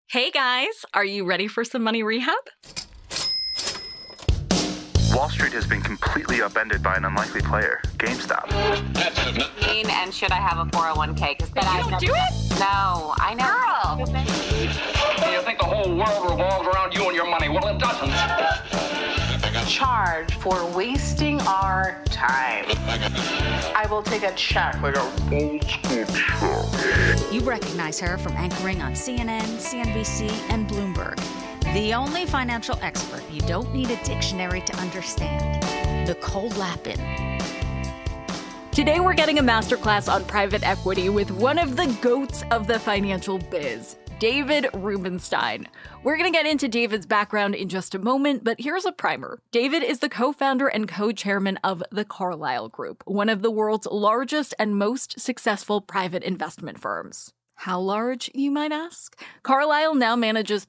Hey guys, are you ready for some money rehab? Wall Street has been completely upended by an unlikely player, GameStop. And should I have a 401k? Because You don't do it? No, I know. Girl. You think the whole world revolves around you and your money? Well, it doesn't. Charge for wasting our time. I will take a check. Like a old school check. You recognize her from anchoring on CNN, CNBC, and Bloomberg. The only financial expert you don't need a dictionary to understand, Nicole Lapin. Today we're getting a masterclass on private equity with one of the goats of the financial biz, David Rubenstein. We're going to get into David's background in just a moment, but here's a primer. David is the co-founder and co-chairman of the Carlyle Group, one of the world's largest and most successful private investment firms. How large, you might ask? Carlyle now manages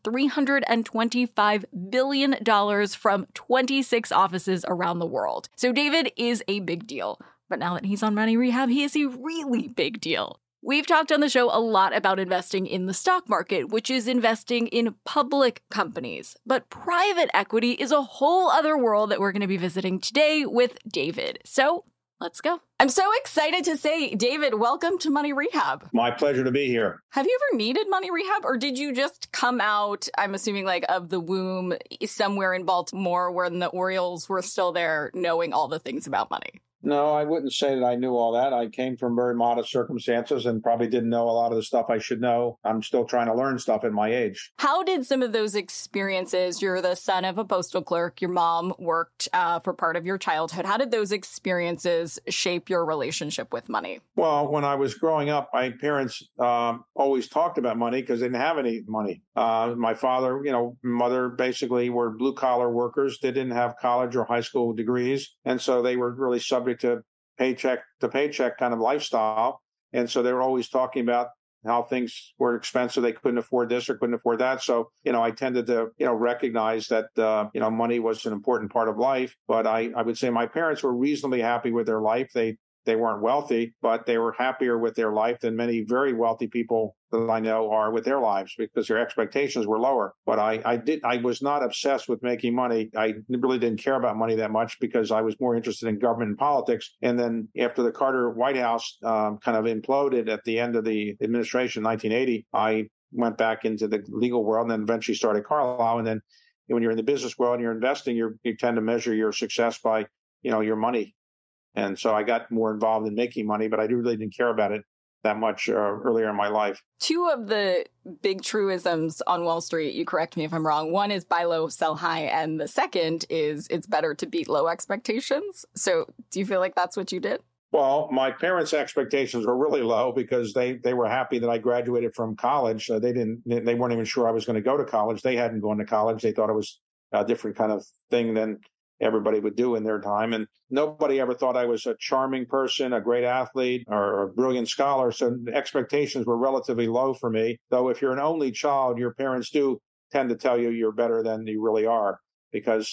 $325 billion from 26 offices around the world. So David is a big deal. But now that he's on money rehab, he is a really big deal. We've talked on the show a lot about investing in the stock market, which is investing in public companies. But private equity is a whole other world that we're going to be visiting today with David. So let's go. I'm so excited to say, David, welcome to Money Rehab. My pleasure to be here. Have you ever needed money rehab, or did you just come out, I'm assuming, like of the womb somewhere in Baltimore when the Orioles were still there, knowing all the things about money? No, I wouldn't say that I knew all that. I came from very modest circumstances and probably didn't know a lot of the stuff I should know. I'm still trying to learn stuff at my age. How did some of those experiences, you're the son of a postal clerk, your mom worked for part of your childhood. How did those experiences shape your relationship with money? Well, when I was growing up, my parents always talked about money because they didn't have any money. My father, mother basically were blue collar workers. They didn't have college or high school degrees. And so they were really subject to paycheck kind of lifestyle. And so they were always talking about how things were expensive. They couldn't afford this or couldn't afford that. So, I tended to, recognize that, money was an important part of life. But I would say my parents were reasonably happy with their life. They weren't wealthy, but they were happier with their life than many very wealthy people that I know are with their lives because their expectations were lower. But I was not obsessed with making money. I really didn't care about money that much because I was more interested in government and politics. And then after the Carter White House kind of imploded at the end of the administration in 1980, I went back into the legal world and then eventually started Carlyle. And then when you're in the business world and you're investing, you tend to measure your success by, your money. And so I got more involved in making money, but I really didn't care about it that much earlier in my life. Two of the big truisms on Wall Street, you correct me if I'm wrong. One is buy low, sell high. And the second is it's better to beat low expectations. So do you feel like that's what you did? Well, my parents' expectations were really low because they were happy that I graduated from college. They weren't even sure I was going to go to college. They hadn't gone to college. They thought it was a different kind of thing than everybody would do in their time. And nobody ever thought I was a charming person, a great athlete, or a brilliant scholar. So the expectations were relatively low for me. Though if you're an only child, your parents do tend to tell you you're better than you really are because,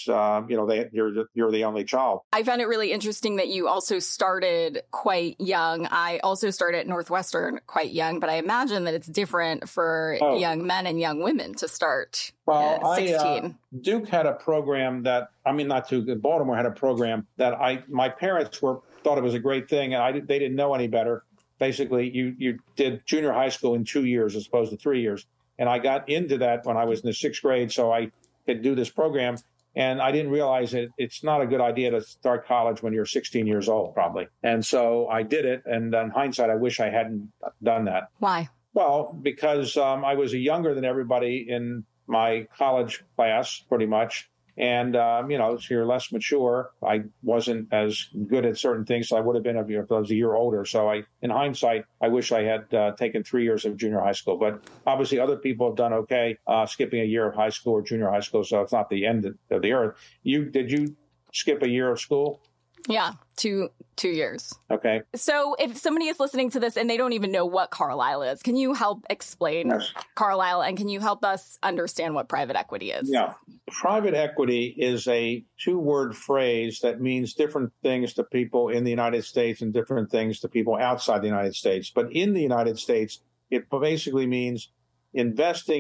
you're the only child. I found it really interesting that you also started quite young. I also started at Northwestern quite young, but I imagine that it's different for young men and young women to start at 16. Duke had a program not Duke, Baltimore had a program that my parents thought it was a great thing, and they didn't know any better. Basically, you did junior high school in 2 years as opposed to 3 years. And I got into that when I was in the sixth grade, so I could do this program. And I didn't realize it's not a good idea to start college when you're 16 years old, probably. And so I did it. And in hindsight, I wish I hadn't done that. Why? Well, because I was younger than everybody in my college class, pretty much. And, so you're less mature. I wasn't as good at certain things. So I would have been if I was a year older. So in hindsight, I wish I had taken 3 years of junior high school. But obviously other people have done okay skipping a year of high school or junior high school. So it's not the end of the earth. Did you skip a year of school? Yeah, two years. Okay. So if somebody is listening to this and they don't even know what Carlyle is, can you help explain Carlyle, and can you help us understand what private equity is? Yeah. Private equity is a two-word phrase that means different things to people in the United States and different things to people outside the United States. But in the United States, it basically means investing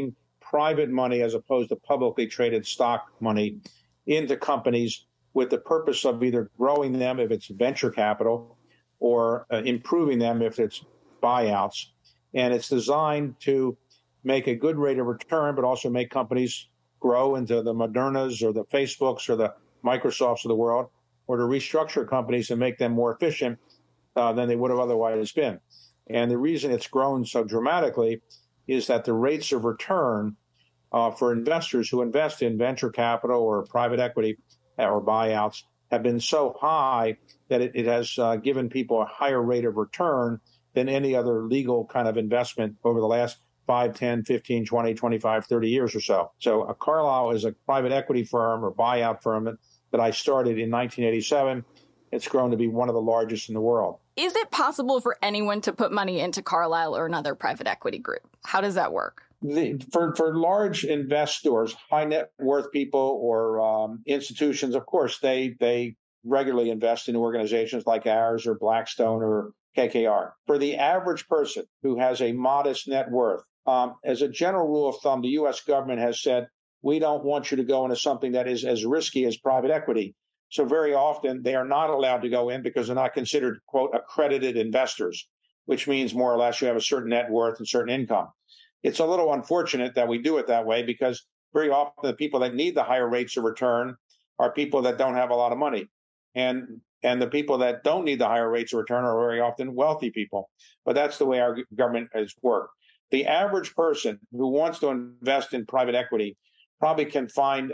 private money as opposed to publicly traded stock money into companies with the purpose of either growing them if it's venture capital or improving them if it's buyouts. And it's designed to make a good rate of return, but also make companies grow into the Modernas or the Facebooks or the Microsofts of the world, or to restructure companies and make them more efficient than they would have otherwise been. And the reason it's grown so dramatically is that the rates of return for investors who invest in venture capital or private equity or buyouts have been so high that it has given people a higher rate of return than any other legal kind of investment over the last 5, 10, 15, 20, 25, 30 years or so. So Carlyle is a private equity firm or buyout firm that I started in 1987. It's grown to be one of the largest in the world. Is it possible for anyone to put money into Carlyle or another private equity group? How does that work? For large investors, high net worth people or institutions, of course, they regularly invest in organizations like ours or Blackstone or KKR. For the average person who has a modest net worth, as a general rule of thumb, the U.S. government has said, we don't want you to go into something that is as risky as private equity. So very often they are not allowed to go in because they're not considered, quote, accredited investors, which means more or less you have a certain net worth and certain income. It's a little unfortunate that we do it that way because very often the people that need the higher rates of return are people that don't have a lot of money. And the people that don't need the higher rates of return are very often wealthy people. But that's the way our government has worked. The average person who wants to invest in private equity probably can find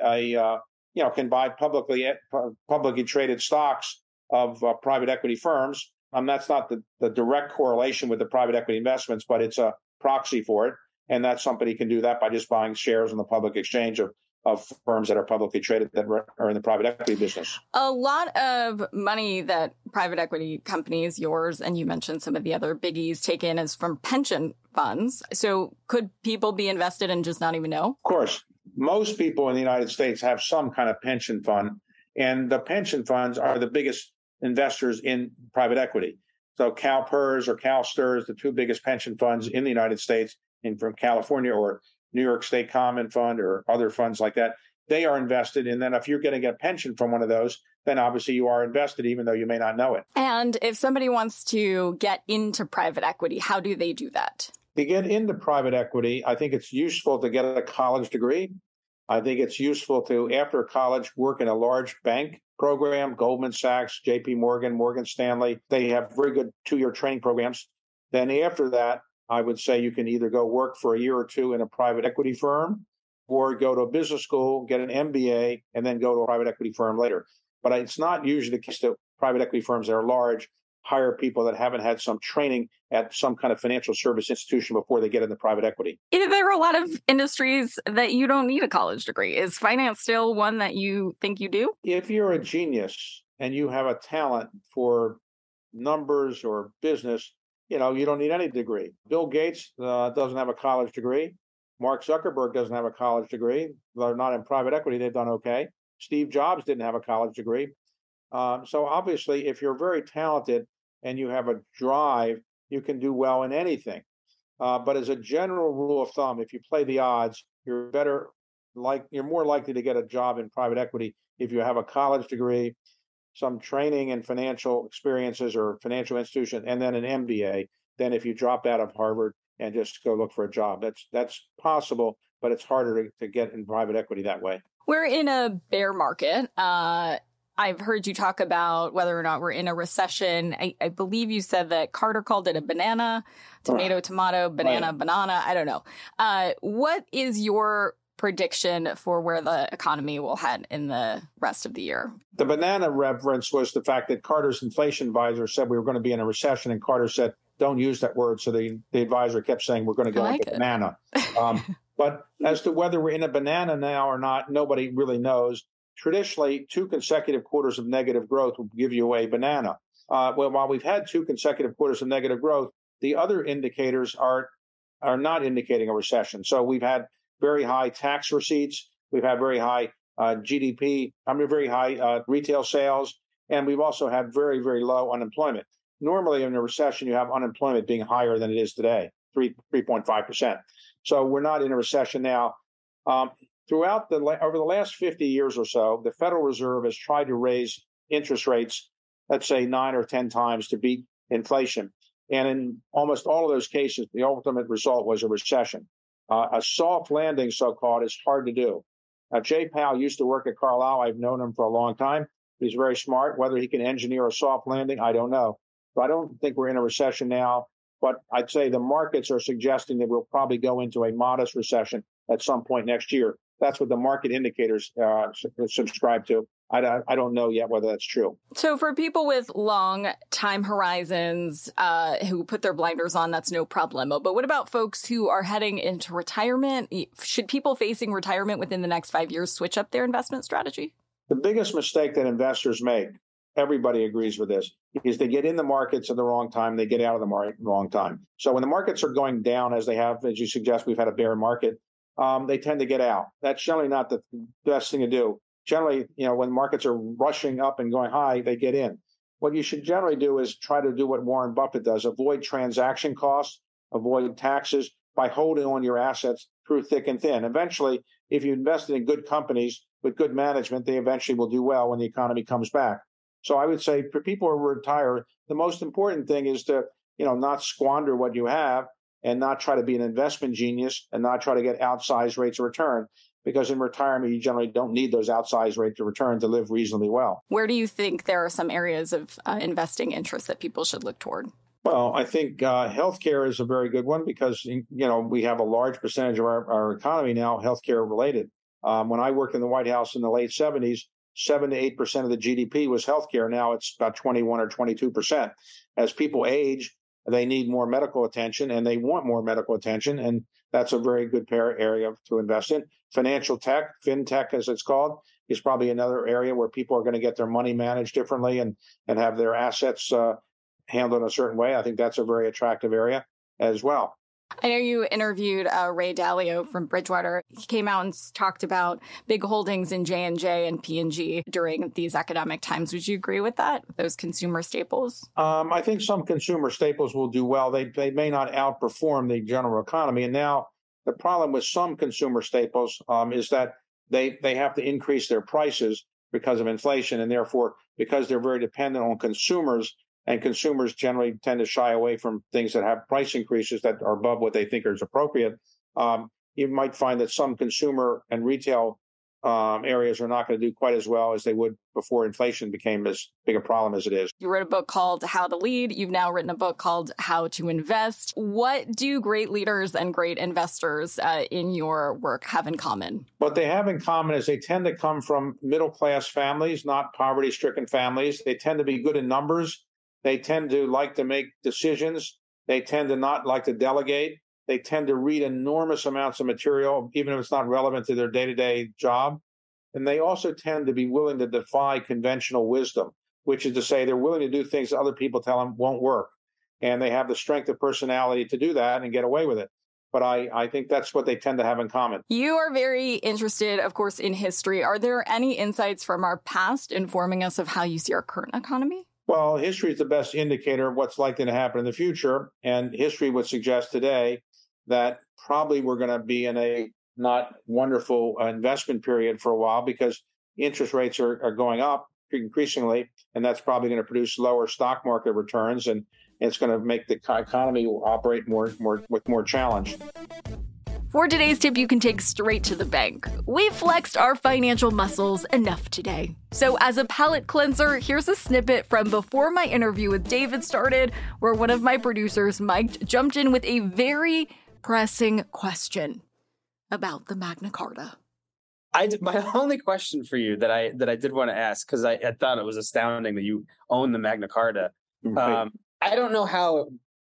can buy publicly traded stocks of private equity firms. That's not the direct correlation with the private equity investments, but it's a proxy for it. And that somebody can do that by just buying shares on the public exchange of firms that are publicly traded that are in the private equity business. A lot of money that private equity companies, yours, and you mentioned some of the other biggies, take in is from pension funds. So could people be invested and just not even know? Of course. Most people in the United States have some kind of pension fund, and the pension funds are the biggest investors in private equity. So CalPERS or CalSTRS, the two biggest pension funds in the United States, and from California or New York State Common Fund or other funds like that, they are invested. And then if you're getting a pension from one of those, then obviously you are invested, even though you may not know it. And if somebody wants to get into private equity, how do they do that? To get into private equity, I think it's useful to get a college degree. I think it's useful to, after college, work in a large bank program, Goldman Sachs, JP Morgan, Morgan Stanley. They have very good 2-year training programs. Then after that, I would say you can either go work for a year or two in a private equity firm or go to a business school, get an MBA, and then go to a private equity firm later. But it's not usually the case that private equity firms that are large hire people that haven't had some training at some kind of financial service institution before they get into private equity. There are a lot of industries that you don't need a college degree. Is finance still one that you think you do? If you're a genius and you have a talent for numbers or business, you don't need any degree. Bill Gates doesn't have a college degree. Mark Zuckerberg doesn't have a college degree. They're not in private equity. They've done okay. Steve Jobs didn't have a college degree. So obviously, if you're very talented and you have a drive, you can do well in anything. But as a general rule of thumb, if you play the odds, you're more likely to get a job in private equity if you have a college degree, some training and financial experiences or financial institution, and then an MBA, than if you dropped out of Harvard and just go look for a job. That's possible, but it's harder to get in private equity that way. We're in a bear market. I've heard you talk about whether or not we're in a recession. I believe you said that Carter called it a banana, tomato, banana, right. Banana. I don't know. What is your prediction for where the economy will head in the rest of the year? The banana reference was the fact that Carter's inflation advisor said we were going to be in a recession, and Carter said, don't use that word. So the advisor kept saying we're going to go into banana. But as to whether we're in a banana now or not, nobody really knows. Traditionally, 2 consecutive quarters of negative growth will give you a banana. While we've had 2 consecutive quarters of negative growth, the other indicators are not indicating a recession. So we've had very high tax receipts. We've had very high GDP, very high retail sales, and we've also had very, very low unemployment. Normally, in a recession, you have unemployment being higher than it is today, 3.5%. So we're not in a recession now. Over the last 50 years or so, the Federal Reserve has tried to raise interest rates, let's say 9 or 10 times to beat inflation. And in almost all of those cases, the ultimate result was a recession. A soft landing, so-called, is hard to do. Jay Powell used to work at Carlyle. I've known him for a long time. He's very smart. Whether he can engineer a soft landing, I don't know. So I don't think we're in a recession now. But I'd say the markets are suggesting that we'll probably go into a modest recession at some point next year. That's what the market indicators subscribe to. I don't know yet whether that's true. So for people with long time horizons who put their blinders on, that's no problemo. But what about folks who are heading into retirement? Should people facing retirement within the next 5 years switch up their investment strategy? The biggest mistake that investors make, everybody agrees with this, is they get in the markets at the wrong time. They get out of the market at the wrong time. So when the markets are going down, as they have, as you suggest, we've had a bear market, they tend to get out. That's generally not the best thing to do. Generally, when markets are rushing up and going high, they get in. What you should generally do is try to do what Warren Buffett does, avoid transaction costs, avoid taxes by holding on your assets through thick and thin. Eventually, if you invested in good companies with good management, they eventually will do well when the economy comes back. So I would say for people who retire, the most important thing is to, not squander what you have and not try to be an investment genius and not try to get outsized rates of return. Because in retirement, you generally don't need those outsized rates of return to live reasonably well. Where do you think there are some areas of investing interest that people should look toward? Well, I think healthcare is a very good one because, we have a large percentage of our economy now healthcare related. When I worked in the White House in the late 70s, 7 to 8% of the GDP was healthcare. Now it's about 21 or 22%. As people age, they need more medical attention and they want more medical attention. And that's a very good area to invest in. Financial tech, fintech as it's called, is probably another area where people are going to get their money managed differently and have their assets handled in a certain way. I think that's a very attractive area as well. I know you interviewed Ray Dalio from Bridgewater. He came out and talked about big holdings in J&J and P&G during these economic times. Would you agree with that, those consumer staples? I think some consumer staples will do well. They may not outperform the general economy. And now the problem with some consumer staples is that they have to increase their prices because of inflation. And therefore, because they're very dependent on consumers, and consumers generally tend to shy away from things that have price increases that are above what they think is appropriate. You might find that some consumer and retail areas are not going to do quite as well as they would before inflation became as big a problem as it is. You wrote a book called How to Lead. You've now written a book called How to Invest. What do great leaders and great investors in your work have in common? What they have in common is they tend to come from middle-class families, not poverty-stricken families. They tend to be good in numbers. They tend to like to make decisions. They tend to not like to delegate. They tend to read enormous amounts of material, even if it's not relevant to their day-to-day job. And they also tend to be willing to defy conventional wisdom, which is to say they're willing to do things that other people tell them won't work. And they have the strength of personality to do that and get away with it. But I think that's what they tend to have in common. You are very interested, of course, in history. Are there any insights from our past informing us of how you see our current economy? Well, history is the best indicator of what's likely to happen in the future. And history would suggest today that probably we're going to be in a not wonderful investment period for a while because interest rates are going up increasingly. And that's probably going to produce lower stock market returns. And it's going to make the economy operate with more challenge. For today's tip you can take straight to the bank. We've flexed our financial muscles enough today. So as a palate cleanser, here's a snippet from before my interview with David started, where one of my producers, Mike, jumped in with a very pressing question about the Magna Carta. My only question for you that I did want to ask, because I thought it was astounding that you own the Magna Carta. Right. I don't know how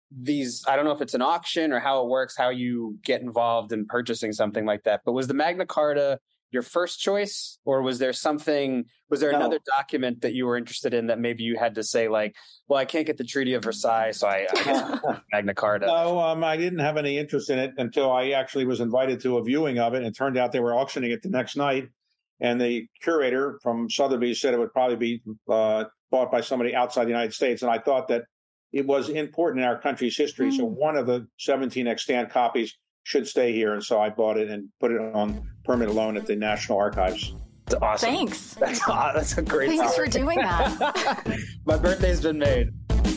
I don't know if it's an auction or how it works, how you get involved in purchasing something like that. But was the Magna Carta your first choice, or was there another document that you were interested in that maybe you had to say like, well, I can't get the Treaty of Versailles, so I guess Magna Carta? No, I didn't have any interest in it until I actually was invited to a viewing of it. And it turned out they were auctioning it the next night. And the curator from Sotheby's said it would probably be bought by somebody outside the United States. And I thought that it was important in our country's history. So one of the 17 extant copies should stay here. And so I bought it and put it on permanent loan at the National Archives. That's awesome. Thanks. That's a great Thanks story. for doing that. My birthday's been made.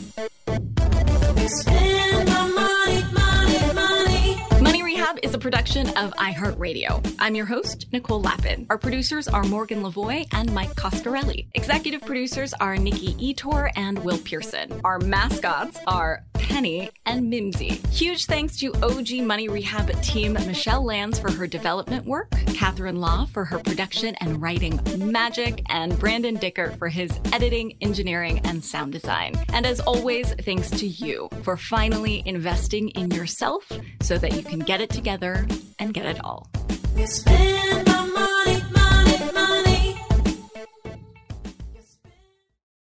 Money Rehab is a production of iHeartRadio. I'm your host, Nicole Lappin. Our producers are Morgan Lavoie and Mike Coscarelli. Executive producers are Nikki Etor and Will Pearson. Our mascots are Penny and Mimsy. Huge thanks to OG Money Rehab team Michelle Lands for her development work, Catherine Law for her production and writing magic, and Brandon Dickert for his editing, engineering, and sound design. And as always, thanks to you for finally investing in yourself so that you can get it together and get it all.